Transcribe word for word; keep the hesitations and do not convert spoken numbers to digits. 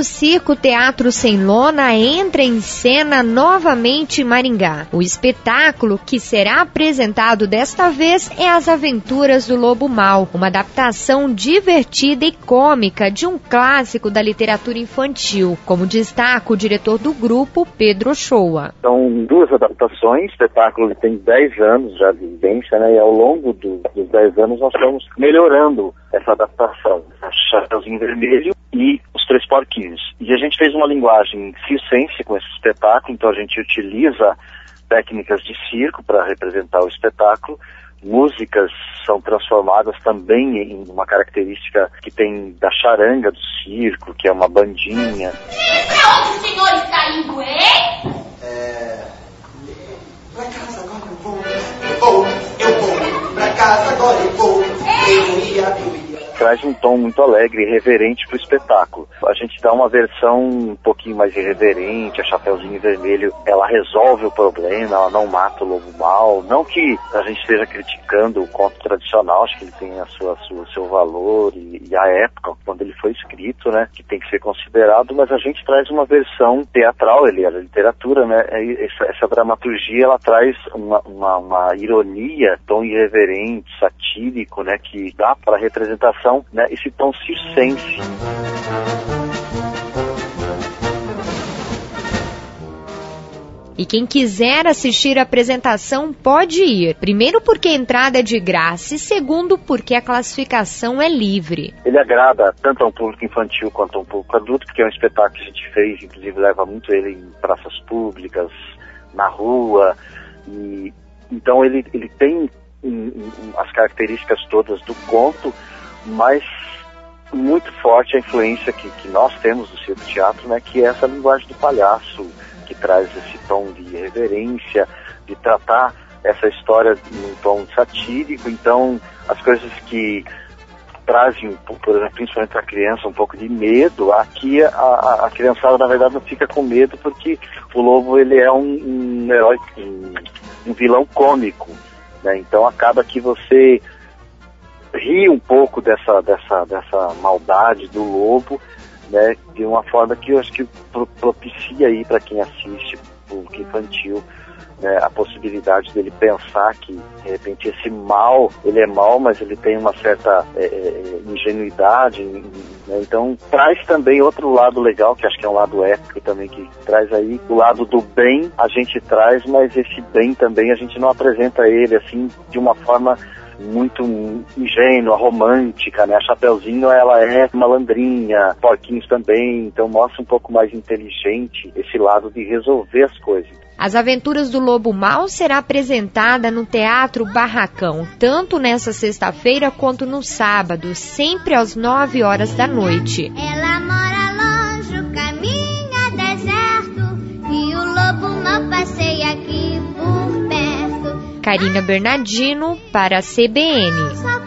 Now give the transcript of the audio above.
Novo Circo Teatro Sem Lona entra em cena novamente em Maringá. O espetáculo que será apresentado desta vez é As Aventuras do Lobo Mau, uma adaptação divertida e cômica de um clássico da literatura infantil, como destaca o diretor do grupo, Pedro Ochoa. São duas adaptações, o espetáculo tem dez anos já de vivência, né, e ao longo do, dos dez anos nós estamos melhorando essa adaptação. Chapeuzinho Vermelho e Os Três Porquinhos. E a gente fez uma linguagem circense com esse espetáculo, então a gente utiliza técnicas de circo para representar o espetáculo. Músicas são transformadas também em uma característica que tem da charanga do circo, que é uma bandinha. E pra onde o senhor está indo, hein? É... Pra casa agora eu vou, eu vou, eu vou. Pra casa agora eu vou, eu ia, eu ia. Traz um tom muito alegre e irreverente para o espetáculo. A gente dá uma versão um pouquinho mais irreverente, a Chapeuzinho Vermelho, ela resolve o problema, ela não mata o lobo mau. Não que a gente esteja criticando o conto tradicional, acho que ele tem a sua, sua, seu valor e, e a época, quando ele foi escrito, né, que tem que ser considerado, mas a gente traz uma versão teatral, ele, a literatura, né, essa, essa dramaturgia, ela traz uma, uma, uma ironia, tom irreverente, satírico, né, que dá para a representação, né, esse tom circense. E quem quiser assistir a apresentação pode ir. Primeiro porque a entrada é de graça e segundo porque a classificação é livre. Ele agrada tanto a um público infantil quanto a um público adulto, porque é um espetáculo que a gente fez, inclusive leva muito ele em praças públicas, na rua. E, então ele, ele tem um, um, as características todas do conto, mas muito forte a influência que, que nós temos do circo teatro, né, que é essa linguagem do palhaço, que traz esse tom de irreverência, de tratar essa história num tom satírico. Então, as coisas que trazem, por exemplo, principalmente para a criança, um pouco de medo, aqui a, a, a criançada, na verdade, não fica com medo, porque o lobo, ele é um, um herói, um, um vilão cômico, né? Então, acaba que você ri um pouco dessa, dessa, dessa maldade do lobo, né, de uma forma que eu acho que propicia aí para quem assiste, público infantil, né, a possibilidade dele pensar que, de repente, esse mal, ele é mal, mas ele tem uma certa é, é, ingenuidade, né? Então traz também outro lado legal, que acho que é um lado ético também, que traz aí o lado do bem, a gente traz, mas esse bem também a gente não apresenta ele assim de uma forma muito ingênua, romântica, né? A Chapeuzinho, ela é malandrinha, Porquinhos também, então mostra um pouco mais inteligente esse lado de resolver as coisas. As Aventuras do Lobo Mau será apresentada no Teatro Barracão, tanto nessa sexta-feira quanto no sábado, sempre às nove horas da noite. Ela mora longe, o caminho é deserto, e o lobo mau passeia aqui por perto. Karina Bernardino para a C B N.